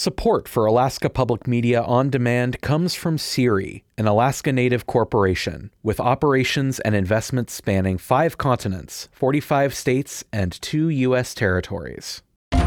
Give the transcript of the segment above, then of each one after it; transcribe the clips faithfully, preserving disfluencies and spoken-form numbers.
Support for Alaska Public Media on Demand comes from SERI, an Alaska Native corporation with operations and investments spanning five continents, forty-five states, and two U S territories.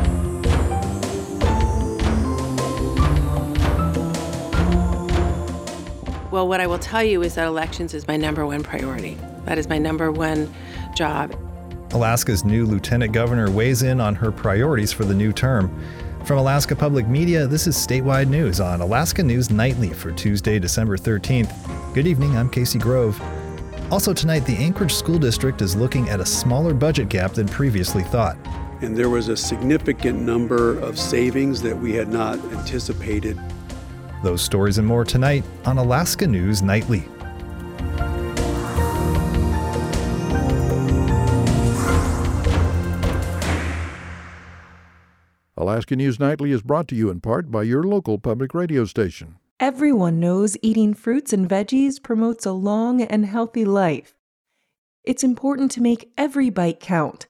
Well, what I will tell you is that elections is my number one priority. That is my number one job. Alaska's new lieutenant governor weighs in on her priorities for the new term. From Alaska Public Media, this is Statewide News on Alaska News Nightly for Tuesday, December thirteenth. Good evening, I'm Casey Grove. Also tonight, the Anchorage School District is looking at a smaller budget gap than previously thought. And there was a significant number of savings that we had not anticipated. Those stories and more tonight on Alaska News Nightly. Alaska News Nightly is brought to you in part by your local public radio station. Everyone knows eating fruits and veggies promotes a long and healthy life. It's important to make every bite count.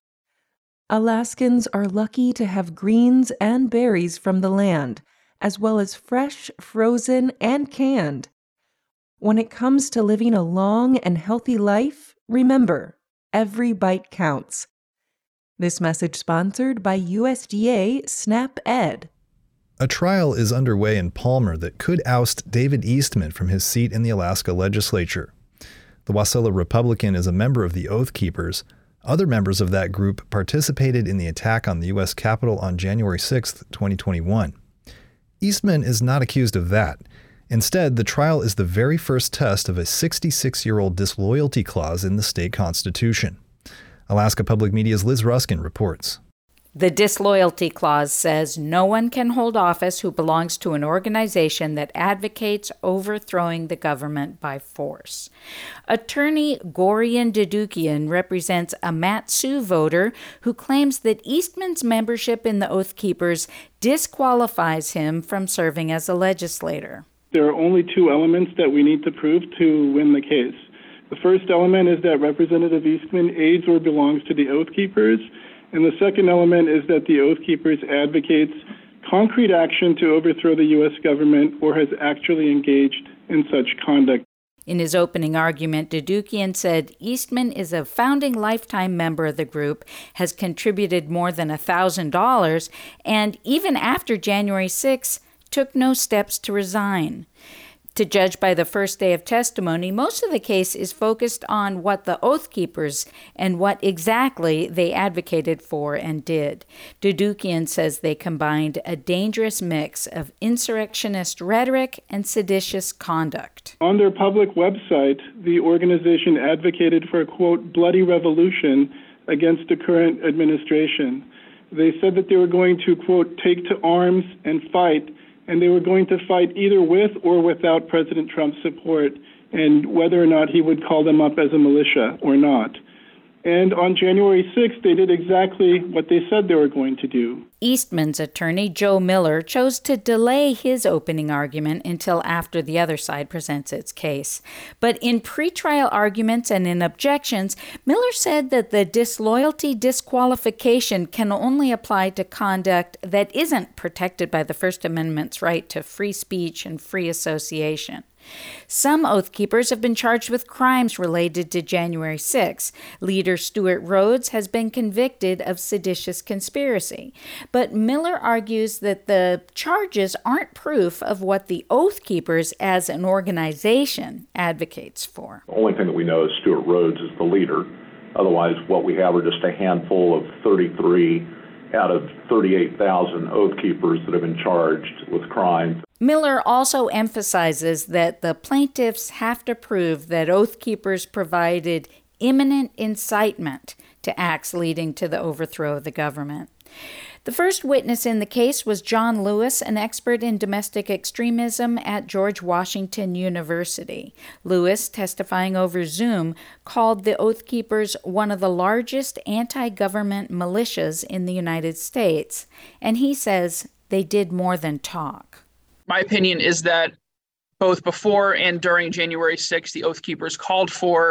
Alaskans are lucky to have greens and berries from the land, as well as fresh, frozen, and canned. When it comes to living a long and healthy life, remember, every bite counts. This message sponsored by U S D A SNAP-Ed. A trial is underway in Palmer that could oust David Eastman from his seat in the Alaska legislature. The Wasilla Republican is a member of the Oath Keepers. Other members of that group participated in the attack on the U S Capitol on January sixth, twenty twenty-one. Eastman is not accused of that. Instead, the trial is the very first test of a sixty-six-year-old disloyalty clause in the state constitution. Alaska Public Media's Liz Ruskin reports. The disloyalty clause says no one can hold office who belongs to an organization that advocates overthrowing the government by force. Attorney Gorian Dedukian represents a Mat-Su voter who claims that Eastman's membership in the Oath Keepers disqualifies him from serving as a legislator. There are only two elements that we need to prove to win the case. The first element is that Representative Eastman aids or belongs to the Oath Keepers. And the second element is that the Oath Keepers advocates concrete action to overthrow the U S government or has actually engaged in such conduct. In his opening argument, Dedukian said Eastman is a founding lifetime member of the group, has contributed more than one thousand dollars, and even after January sixth, took no steps to resign. To judge by the first day of testimony, most of the case is focused on what the Oath Keepers and what exactly they advocated for and did. Dedukian says they combined a dangerous mix of insurrectionist rhetoric and seditious conduct. On their public website, the organization advocated for a, quote, bloody revolution against the current administration. They said that they were going to, quote, take to arms and fight, and they were going to fight either with or without President Trump's support, and whether or not he would call them up as a militia or not. And on January sixth, they did exactly what they said they were going to do. Eastman's attorney, Joe Miller, chose to delay his opening argument until after the other side presents its case. But in pretrial arguments and in objections, Miller said that the disloyalty disqualification can only apply to conduct that isn't protected by the First Amendment's right to free speech and free association. Some Oath Keepers have been charged with crimes related to January sixth. Leader Stuart Rhodes has been convicted of seditious conspiracy. But Miller argues that the charges aren't proof of what the Oath Keepers as an organization advocates for. The only thing that we know is Stuart Rhodes is the leader. Otherwise, what we have are just a handful of thirty-three out of thirty-eight thousand Oath Keepers that have been charged with crimes. Miller also emphasizes that the plaintiffs have to prove that Oath Keepers provided imminent incitement to acts leading to the overthrow of the government. The first witness in the case was John Lewis, an expert in domestic extremism at George Washington University. Lewis, testifying over Zoom, called the Oath Keepers one of the largest anti-government militias in the United States, and he says they did more than talk. My opinion is that both before and during January sixth, the Oath Keepers called for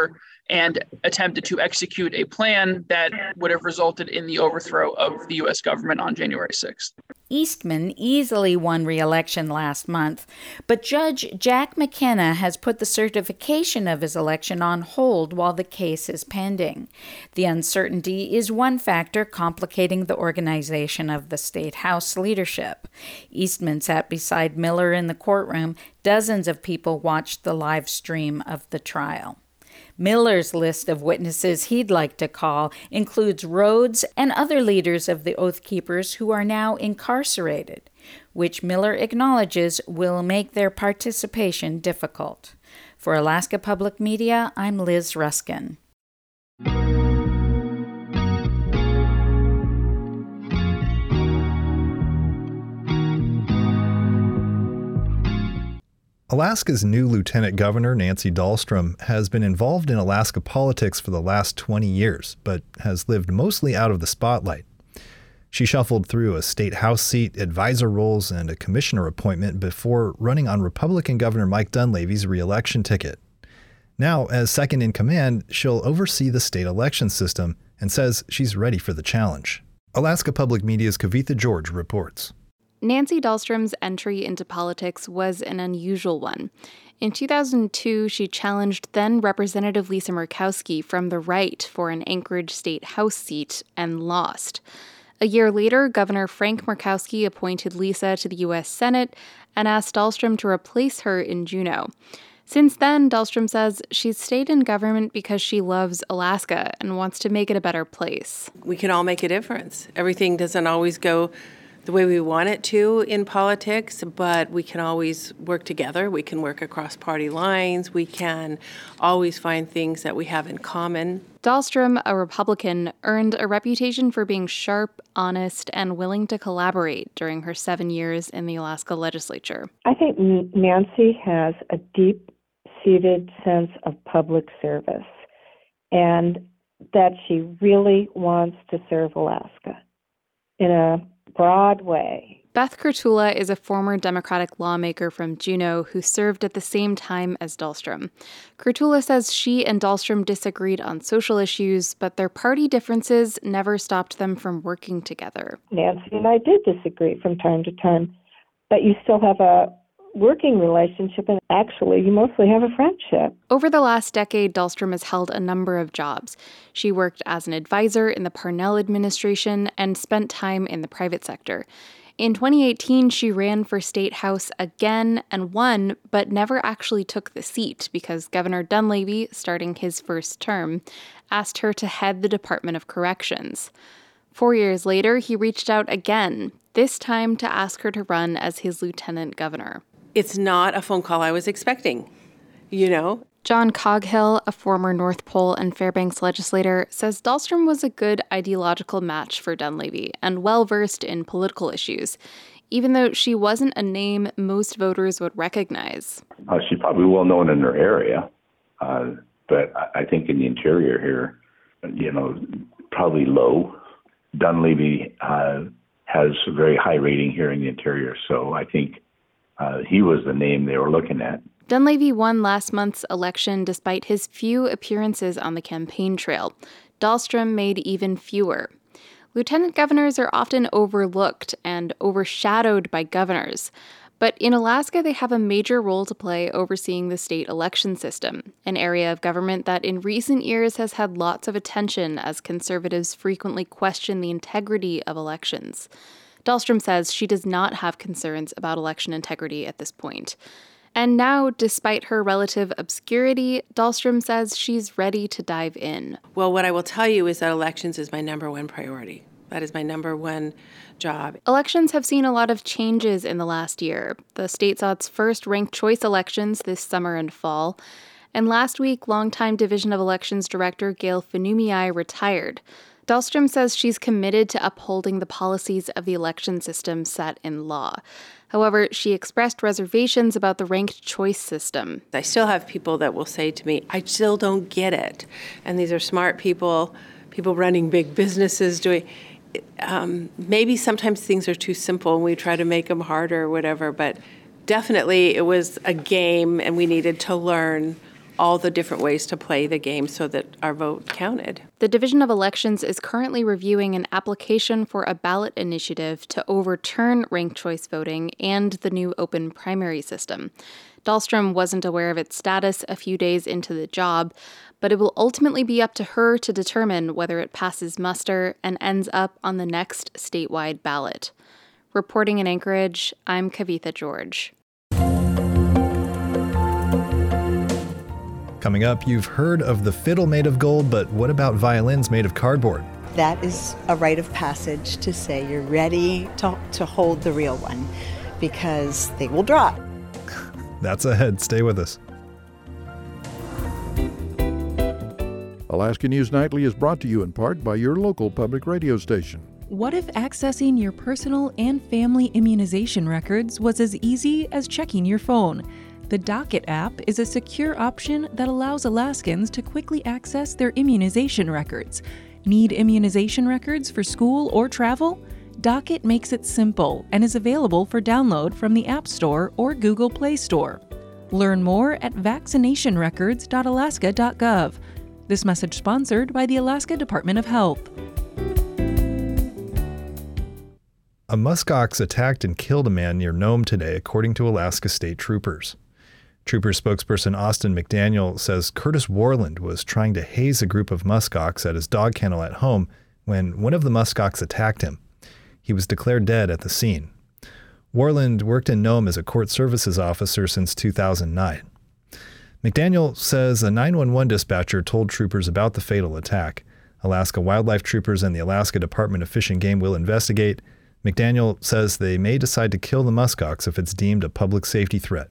and attempted to execute a plan that would have resulted in the overthrow of the U S government on January sixth. Eastman easily won re-election last month, but Judge Jack McKenna has put the certification of his election on hold while the case is pending. The uncertainty is one factor complicating the organization of the state House leadership. Eastman sat beside Miller in the courtroom. Dozens of people watched the live stream of the trial. Miller's list of witnesses he'd like to call includes Rhodes and other leaders of the Oath Keepers who are now incarcerated, which Miller acknowledges will make their participation difficult. For Alaska Public Media, I'm Liz Ruskin. Alaska's new Lieutenant Governor, Nancy Dahlstrom, has been involved in Alaska politics for the last twenty years, but has lived mostly out of the spotlight. She shuffled through a state house seat, advisor roles, and a commissioner appointment before running on Republican Governor Mike Dunleavy's re-election ticket. Now, as second in command, she'll oversee the state election system and says she's ready for the challenge. Alaska Public Media's Kavitha George reports. Nancy Dahlstrom's entry into politics was an unusual one. In two thousand two, she challenged then Representative Lisa Murkowski from the right for an Anchorage State House seat and lost. A year later, Governor Frank Murkowski appointed Lisa to the U S Senate and asked Dahlstrom to replace her in Juneau. Since then, Dahlstrom says she's stayed in government because she loves Alaska and wants to make it a better place. We can all make a difference. Everything doesn't always go the way we want it to in politics, but we can always work together. We can work across party lines. We can always find things that we have in common. Dahlstrom, a Republican, earned a reputation for being sharp, honest, and willing to collaborate during her seven years in the Alaska legislature. I think Nancy has a deep-seated sense of public service and that she really wants to serve Alaska in a broad way. Beth Kurtula is a former Democratic lawmaker from Juneau who served at the same time as Dahlstrom. Kurtula says she and Dahlstrom disagreed on social issues, but their party differences never stopped them from working together. Nancy and I did disagree from time to time, but you still have a working relationship, and actually you mostly have a friendship. Over the last decade, Dahlstrom has held a number of jobs. She worked as an advisor in the Parnell administration and spent time in the private sector. In twenty eighteen, she ran for State House again and won, but never actually took the seat because Governor Dunleavy, starting his first term, asked her to head the Department of Corrections. Four years later, he reached out again, this time to ask her to run as his lieutenant governor. It's not a phone call I was expecting, you know? John Coghill, a former North Pole and Fairbanks legislator, says Dahlstrom was a good ideological match for Dunleavy and well-versed in political issues, even though she wasn't a name most voters would recognize. Uh, she's probably well-known in her area, uh, but I think in the interior here, you know, probably low. Dunleavy uh, has a very high rating here in the interior, so I think uh, he was the name they were looking at. Dunleavy won last month's election despite his few appearances on the campaign trail. Dahlstrom made even fewer. Lieutenant governors are often overlooked and overshadowed by governors. But in Alaska, they have a major role to play overseeing the state election system, an area of government that in recent years has had lots of attention as conservatives frequently question the integrity of elections. Dahlstrom says she does not have concerns about election integrity at this point. And now, despite her relative obscurity, Dahlstrom says she's ready to dive in. Well, what I will tell you is that elections is my number one priority. That is my number one job. Elections have seen a lot of changes in the last year. The state saw its first ranked choice elections this summer and fall. And last week, longtime Division of Elections Director Gail Finumiai retired. Dahlstrom says she's committed to upholding the policies of the election system set in law. However, she expressed reservations about the ranked choice system. I still have people that will say to me, I still don't get it. And these are smart people, people running big businesses, doing... Um, maybe sometimes things are too simple and we try to make them harder or whatever, but definitely it was a game and we needed to learn all the different ways to play the game so that our vote counted. The Division of Elections is currently reviewing an application for a ballot initiative to overturn ranked choice voting and the new open primary system. Dahlstrom wasn't aware of its status a few days into the job, but it will ultimately be up to her to determine whether it passes muster and ends up on the next statewide ballot. Reporting in Anchorage, I'm Kavitha George. Coming up, you've heard of the fiddle made of gold, but what about violins made of cardboard? That is a rite of passage to say you're ready to, to hold the real one, because they will drop. That's ahead. Stay with us. Alaska News Nightly is brought to you in part by your local public radio station. What if accessing your personal and family immunization records was as easy as checking your phone? The Docket app is a secure option that allows Alaskans to quickly access their immunization records. Need immunization records for school or travel? Docket makes it simple and is available for download from the App Store or Google Play Store. Learn more at vaccination records dot alaska dot gov. This message sponsored by the Alaska Department of Health. A muskox attacked and killed a man near Nome today, according to Alaska State Troopers. Trooper spokesperson Austin McDaniel says Curtis Warland was trying to haze a group of muskox at his dog kennel at home when one of the muskox attacked him. He was declared dead at the scene. Warland worked in Nome as a court services officer since two thousand nine. McDaniel says a nine one one dispatcher told troopers about the fatal attack. Alaska Wildlife Troopers and the Alaska Department of Fish and Game will investigate. McDaniel says they may decide to kill the muskox if it's deemed a public safety threat.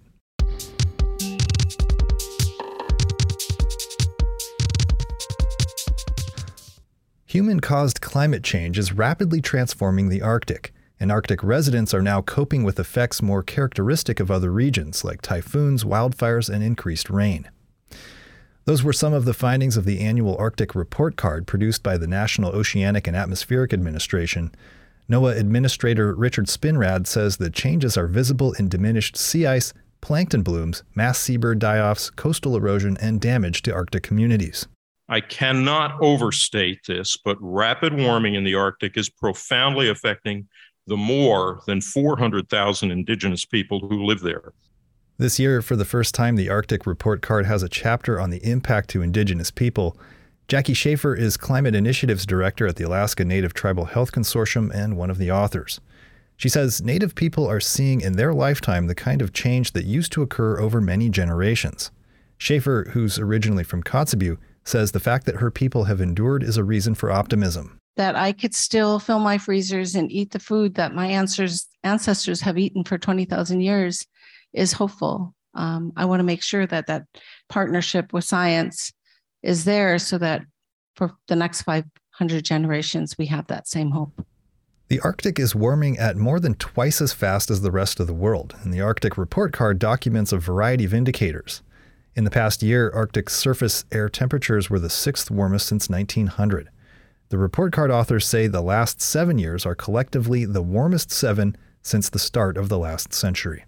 Human-caused climate change is rapidly transforming the Arctic, and Arctic residents are now coping with effects more characteristic of other regions, like typhoons, wildfires, and increased rain. Those were some of the findings of the annual Arctic Report Card produced by the National Oceanic and Atmospheric Administration. NOAA Administrator Richard Spinrad says the changes are visible in diminished sea ice, plankton blooms, mass seabird die-offs, coastal erosion, and damage to Arctic communities. I cannot overstate this, but rapid warming in the Arctic is profoundly affecting the more than four hundred thousand indigenous people who live there. This year, for the first time, the Arctic Report Card has a chapter on the impact to indigenous people. Jackie Schaefer is Climate Initiatives Director at the Alaska Native Tribal Health Consortium and one of the authors. She says Native people are seeing in their lifetime the kind of change that used to occur over many generations. Schaefer, who's originally from Kotzebue, says the fact that her people have endured is a reason for optimism. That I could still fill my freezers and eat the food that my ancestors ancestors have eaten for twenty thousand years is hopeful. Um, I want to make sure that that partnership with science is there so that for the next five hundred generations, we have that same hope. The Arctic is warming at more than twice as fast as the rest of the world, and the Arctic Report Card documents a variety of indicators. In the past year, Arctic surface air temperatures were the sixth warmest since nineteen hundred. The report card authors say the last seven years are collectively the warmest seven since the start of the last century.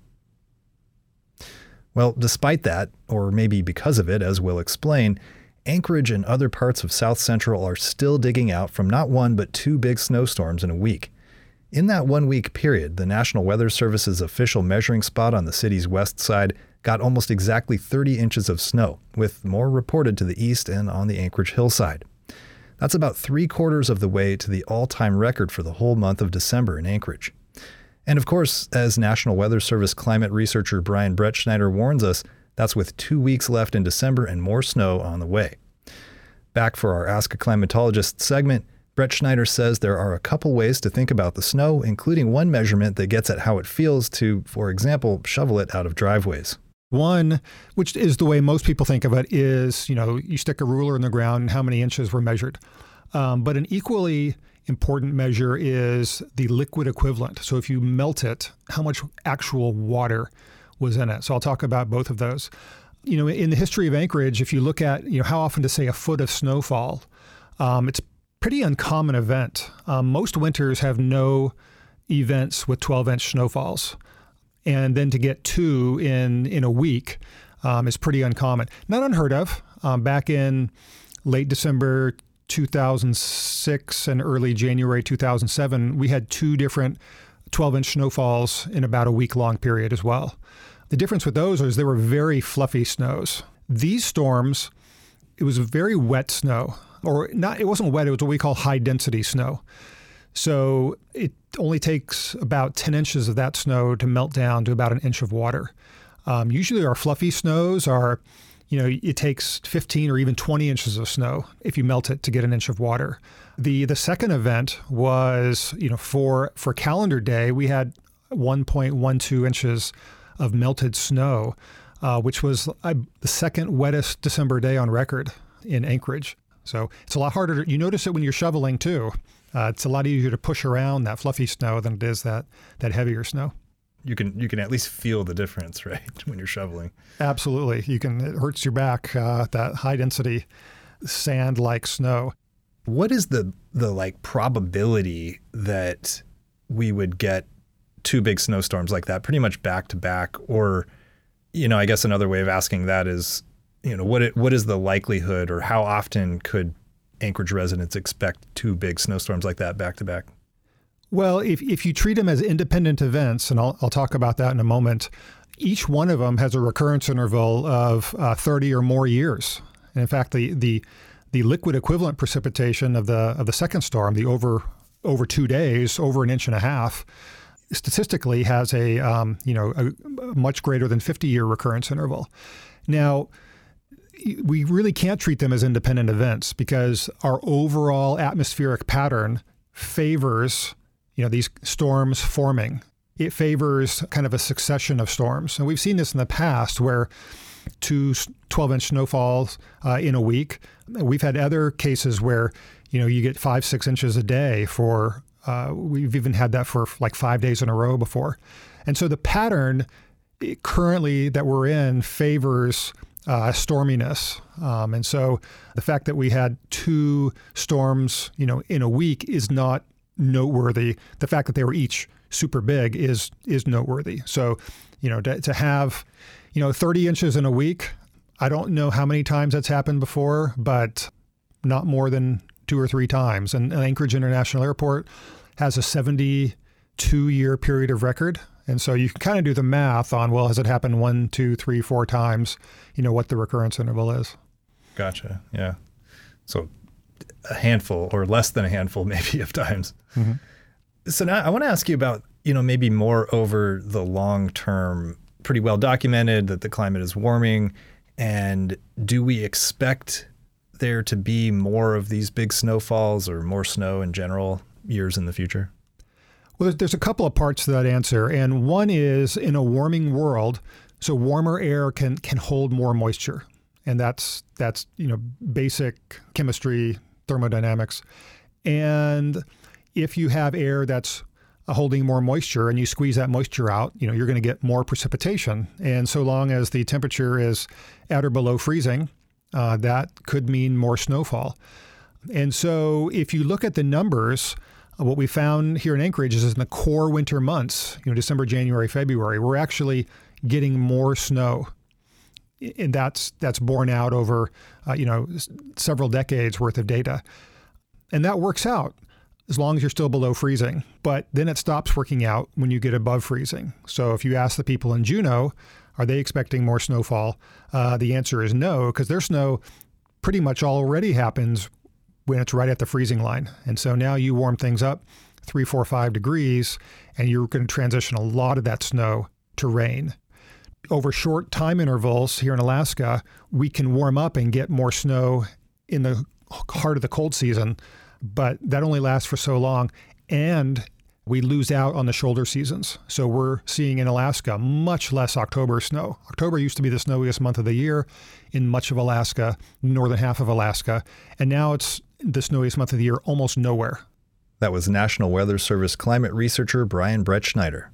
Well, despite that, or maybe because of it, as we'll explain, Anchorage and other parts of South Central are still digging out from not one but two big snowstorms in a week. In that one-week period, the National Weather Service's official measuring spot on the city's west side got almost exactly thirty inches of snow, with more reported to the east and on the Anchorage hillside. That's about three-quarters of the way to the all-time record for the whole month of December in Anchorage. And of course, as National Weather Service climate researcher Brian Brettschneider warns us, that's with two weeks left in December and more snow on the way. Back for our Ask a Climatologist segment, Brettschneider says there are a couple ways to think about the snow, including one measurement that gets at how it feels to, for example, shovel it out of driveways. One, which is the way most people think of it, is, you know, you stick a ruler in the ground and how many inches were measured. Um, but an equally important measure is the liquid equivalent. So if you melt it, how much actual water was in it. So I'll talk about both of those. You know, in the history of Anchorage, if you look at, you know, how often to say a foot of snowfall, um, it's a pretty uncommon event. Um, most winters have no events with twelve inch snowfalls. And then to get two in, in a week um, is pretty uncommon. Not unheard of. Um, back in late December two thousand six and early January two thousand seven, we had two different twelve-inch snowfalls in about a week-long period as well. The difference with those is they were very fluffy snows. These storms, it was very wet snow, or not. It wasn't wet. It was what we call high-density snow. So it only takes about ten inches of that snow to melt down to about an inch of water. Um, usually our fluffy snows are, you know, it takes fifteen or even twenty inches of snow if you melt it to get an inch of water. The the second event was, you know, for for calendar day, we had one point one two inches of melted snow, uh, which was uh, the second wettest December day on record in Anchorage. So it's a lot harder. To, you notice it when you're shoveling too. Uh, it's a lot easier to push around that fluffy snow than it is that that heavier snow. You can you can at least feel the difference, right, when you're shoveling. Absolutely. You can. It hurts your back, uh, that high-density sand-like snow. What is the the like probability that we would get two big snowstorms like that pretty much back to back? Or, you know, I guess another way of asking that is, you know, what it, what is the likelihood, or how often could Anchorage residents expect two big snowstorms like that back to back? Well, if, if you treat them as independent events, and I'll, I'll talk about that in a moment, each one of them has a recurrence interval of uh, thirty or more years. And in fact, the, the the liquid equivalent precipitation of the of the second storm, the over over two days, over an inch and a half, statistically has a um, you know a, a much greater than fifty year recurrence interval. Now, we really can't treat them as independent events because our overall atmospheric pattern favors, you know, these storms forming. It favors kind of a succession of storms. And we've seen this in the past where two twelve-inch snowfalls uh, in a week. We've had other cases where, you know, you get five, six inches a day for, uh, we've even had that for like five days in a row before. And so the pattern currently that we're in favors Uh, storminess. Um, and so the fact that we had two storms, you know, in a week is not noteworthy. The fact that they were each super big is is noteworthy. So, you know, to, to have, you know, thirty inches in a week, I don't know how many times that's happened before, but not more than two or three times. And Anchorage International Airport has a seventy-two year period of record. And so you can kind of do the math on, well, has it happened one, two, three, four times, you know, what the recurrence interval is. Gotcha. Yeah. So a handful or less than a handful maybe of times. Mm-hmm. So now I want to ask you about, you know, maybe more over the long term, pretty well documented that the climate is warming. And do we expect there to be more of these big snowfalls or more snow in general years in the future? Well, there's a couple of parts to that answer. And one is, in a warming world, so warmer air can can hold more moisture. And that's, that's you know, basic chemistry, thermodynamics. And if you have air that's holding more moisture and you squeeze that moisture out, you know, you're going to get more precipitation. And so long as the temperature is at or below freezing, uh, that could mean more snowfall. And so if you look at the numbers, what we found here in Anchorage is in the core winter months, you know, December, January, February, we're actually getting more snow. And that's that's borne out over, uh, you know, several decades worth of data. And that works out as long as you're still below freezing. But then it stops working out when you get above freezing. So if you ask the people in Juneau, are they expecting more snowfall? Uh, the answer is no, because their snow pretty much already happens when it's right at the freezing line. And so now you warm things up three, four, five degrees, and you're going to transition a lot of that snow to rain. Over short time intervals here in Alaska, we can warm up and get more snow in the heart of the cold season, but that only lasts for so long. And we lose out on the shoulder seasons. So we're seeing in Alaska much less October snow. October used to be the snowiest month of the year in much of Alaska, northern half of Alaska. And now it's the snowiest month of the year almost nowhere. That was National Weather Service climate researcher Brian Brettschneider.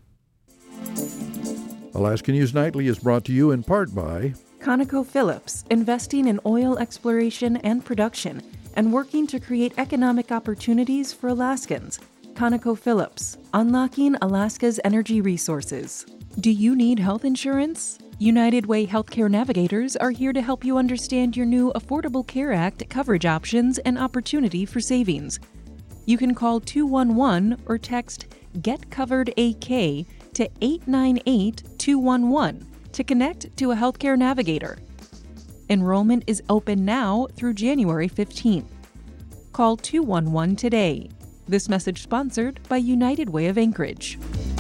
Alaska News Nightly is brought to you in part by ConocoPhillips, investing in oil exploration and production and working to create economic opportunities for Alaskans. ConocoPhillips, unlocking Alaska's energy resources. Do you need health insurance? United Way Healthcare Navigators are here to help you understand your new Affordable Care Act coverage options and opportunity for savings. You can call two one one or text GetCoveredAK to eight nine eight two one one to connect to a healthcare navigator. Enrollment is open now through January fifteenth. Call two one one today. This message sponsored by United Way of Anchorage.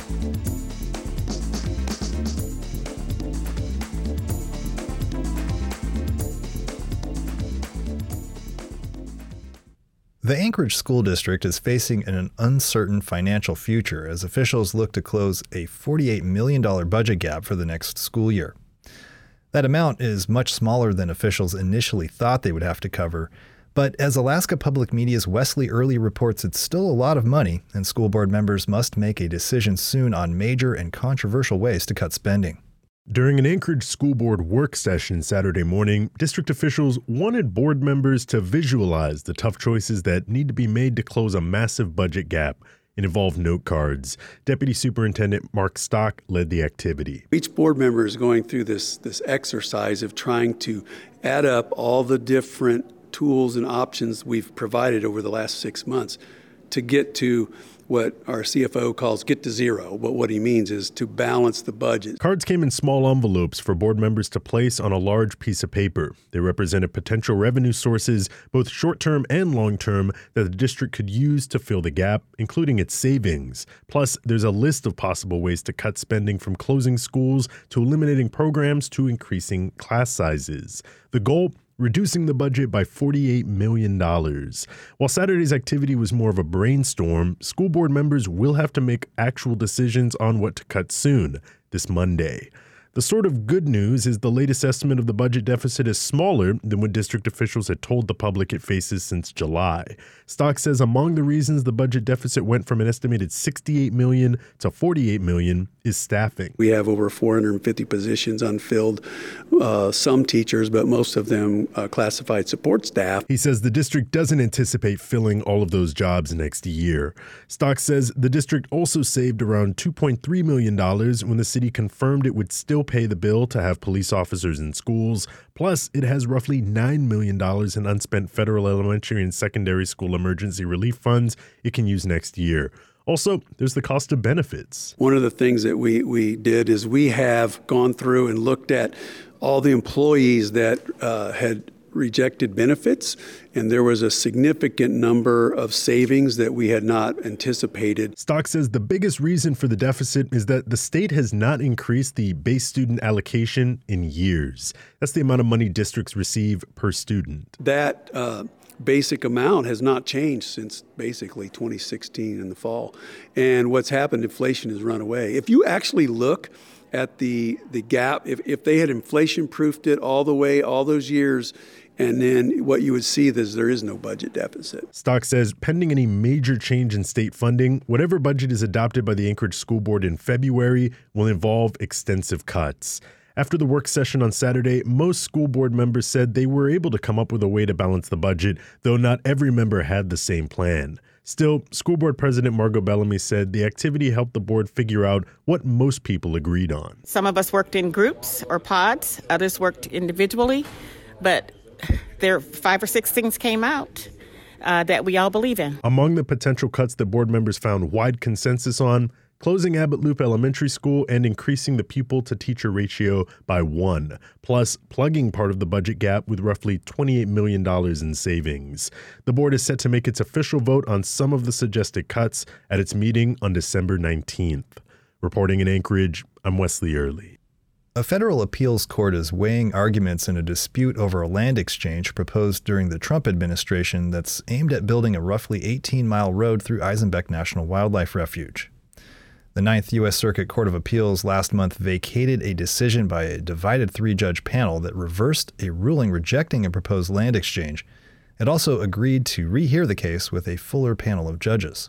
The Anchorage School District is facing an uncertain financial future as officials look to close a forty-eight million dollars budget gap for the next school year. That amount is much smaller than officials initially thought they would have to cover, but as Alaska Public Media's Wesley Early reports, it's still a lot of money, and school board members must make a decision soon on major and controversial ways to cut spending. During an Anchorage School Board work session Saturday morning, district officials wanted board members to visualize the tough choices that need to be made to close a massive budget gap. It involved note cards. Deputy Superintendent Mark Stock led the activity. Each board member is going through this, this exercise of trying to add up all the different tools and options we've provided over the last six months to get to what our C F O calls get to zero, but what he means is to balance the budget. Cards came in small envelopes for board members to place on a large piece of paper. They represented potential revenue sources, both short-term and long-term, that the district could use to fill the gap, including its savings. Plus, there's a list of possible ways to cut spending, from closing schools to eliminating programs to increasing class sizes. The goal? Reducing the budget by forty-eight million dollars. While Saturday's activity was more of a brainstorm, school board members will have to make actual decisions on what to cut soon, this Monday. The sort of good news is the latest estimate of the budget deficit is smaller than what district officials had told the public it faces since July. Stock says among the reasons the budget deficit went from an estimated sixty-eight million dollars to forty-eight million dollars is staffing. We have over four hundred fifty positions unfilled, uh, some teachers, but most of them uh, classified support staff. He says the district doesn't anticipate filling all of those jobs next year. Stock says the district also saved around two point three million dollars when the city confirmed it would still pay the bill to have police officers in schools. Plus, it has roughly nine million dollars in unspent federal elementary and secondary school emergency relief funds it can use next year. Also, there's the cost of benefits. One of the things that we, we did is we have gone through and looked at all the employees that uh, had rejected benefits, and there was a significant number of savings that we had not anticipated. Stock says the biggest reason for the deficit is that the state has not increased the base student allocation in years. That's the amount of money districts receive per student. That uh, basic amount has not changed since basically twenty sixteen in the fall. And what's happened, inflation has run away. If you actually look at the the gap, if, if they had inflation-proofed it all the way, all those years, and then what you would see is there is no budget deficit. Stock says pending any major change in state funding, whatever budget is adopted by the Anchorage School Board in February will involve extensive cuts. After the work session on Saturday, most school board members said they were able to come up with a way to balance the budget, though not every member had the same plan. Still, School Board President Margot Bellamy said the activity helped the board figure out what most people agreed on. Some of us worked in groups or pods, others worked individually, but there five or six things came out uh, that we all believe in. Among the potential cuts that board members found wide consensus on, closing Abbott Loop Elementary School and increasing the pupil-to-teacher ratio by one, plus plugging part of the budget gap with roughly twenty-eight million dollars in savings. The board is set to make its official vote on some of the suggested cuts at its meeting on December nineteenth. Reporting in Anchorage, I'm Wesley Early. A federal appeals court is weighing arguments in a dispute over a land exchange proposed during the Trump administration that's aimed at building a roughly eighteen-mile road through Eisenbeck National Wildlife Refuge. The Ninth U S Circuit Court of Appeals last month vacated a decision by a divided three-judge panel that reversed a ruling rejecting a proposed land exchange. It also agreed to rehear the case with a fuller panel of judges.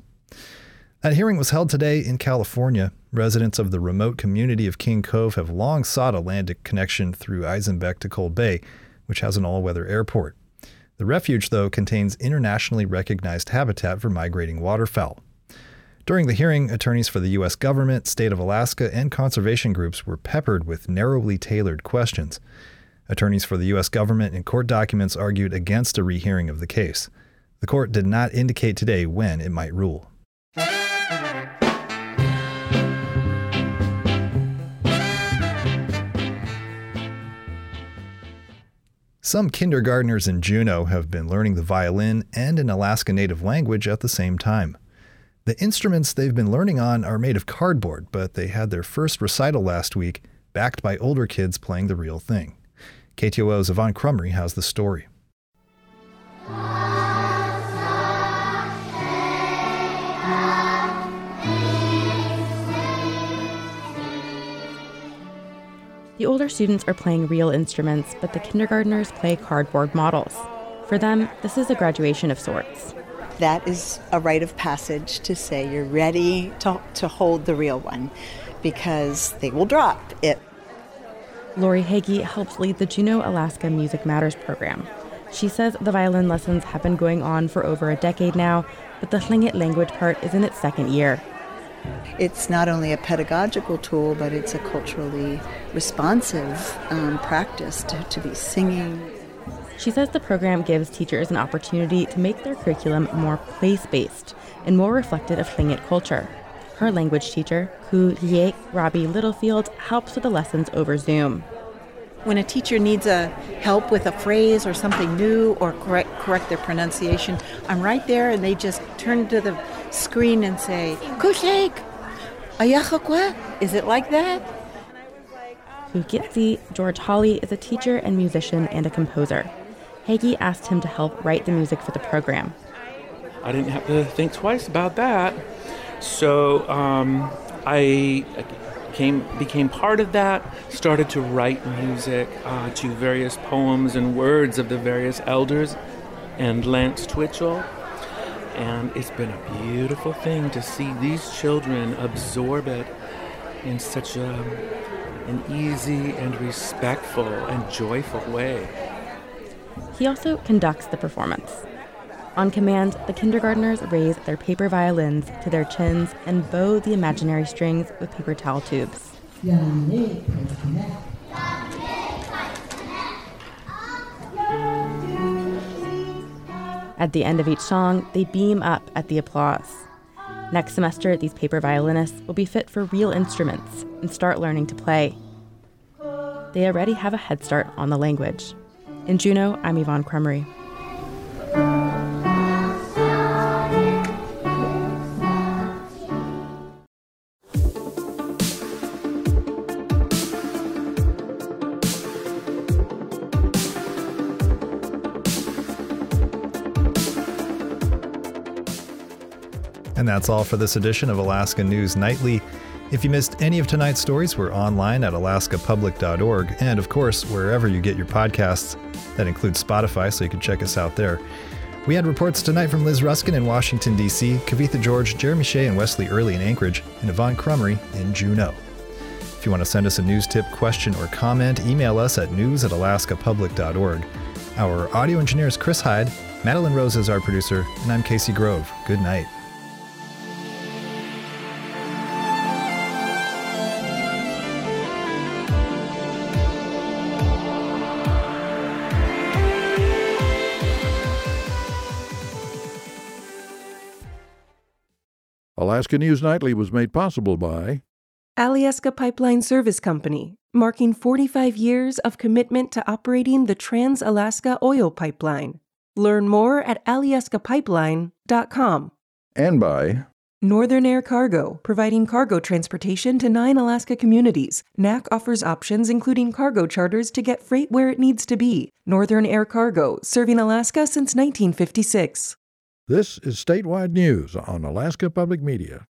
That hearing was held today in California. Residents of the remote community of King Cove have long sought a land connection through Eisenbeck to Cold Bay, which has an all-weather airport. The refuge, though, contains internationally recognized habitat for migrating waterfowl. During the hearing, attorneys for the U S government, state of Alaska, and conservation groups were peppered with narrowly tailored questions. Attorneys for the U S government in court documents argued against a rehearing of the case. The court did not indicate today when it might rule. Some kindergartners in Juneau have been learning the violin and an Alaska Native language at the same time. The instruments they've been learning on are made of cardboard, but they had their first recital last week, backed by older kids playing the real thing. K T O O's Yvonne Crumry has the story. The older students are playing real instruments, but the kindergartners play cardboard models. For them, this is a graduation of sorts. That is a rite of passage to say you're ready to, to hold the real one, because they will drop it. Lori Hagee helps lead the Juneau, Alaska Music Matters program. She says the violin lessons have been going on for over a decade now, but the Tlingit language part is in its second year. It's not only a pedagogical tool, but it's a culturally responsive um, practice to, to be singing. She says the program gives teachers an opportunity to make their curriculum more place-based and more reflective of Tlingit culture. Her language teacher, Ku Liek Robbie Littlefield, helps with the lessons over Zoom. When a teacher needs a help with a phrase or something new or correct, correct their pronunciation, I'm right there and they just turn to the screen and say, Kushek, Ayachakwa, is it like that? Hugitzi George Hawley is a teacher and musician and a composer. Hagee asked him to help write the music for the program. I didn't have to think twice about that. So um, I came, became part of that, started to write music uh, to various poems and words of the various elders and Lance Twitchell. And it's been a beautiful thing to see these children absorb it in such a, an easy and respectful and joyful way. He also conducts the performance. On command, the kindergartners raise their paper violins to their chins and bow the imaginary strings with paper towel tubes. At the end of each song, they beam up at the applause. Next semester, these paper violinists will be fit for real instruments and start learning to play. They already have a head start on the language. In Juneau, I'm Yvonne Crumry. And that's all for this edition of Alaska News Nightly. If you missed any of tonight's stories, we're online at alaska public dot org, and of course, wherever you get your podcasts. That includes Spotify, so you can check us out there. We had reports tonight from Liz Ruskin in Washington, D C, Kavitha George, Jeremy Shea, and Wesley Early in Anchorage, and Yvonne Crumry in Juneau. If you want to send us a news tip, question, or comment, email us at news at alaska public dot org. Our audio engineer is Chris Hyde, Madeline Rose is our producer, and I'm Casey Grove. Good night. Alaska News Nightly was made possible by Alyeska Pipeline Service Company, marking forty-five years of commitment to operating the Trans-Alaska Oil Pipeline. Learn more at alyeska pipeline dot com. And by Northern Air Cargo, providing cargo transportation to nine Alaska communities. N A C offers options including cargo charters to get freight where it needs to be. Northern Air Cargo, serving Alaska since nineteen fifty-six. This is Statewide News on Alaska Public Media.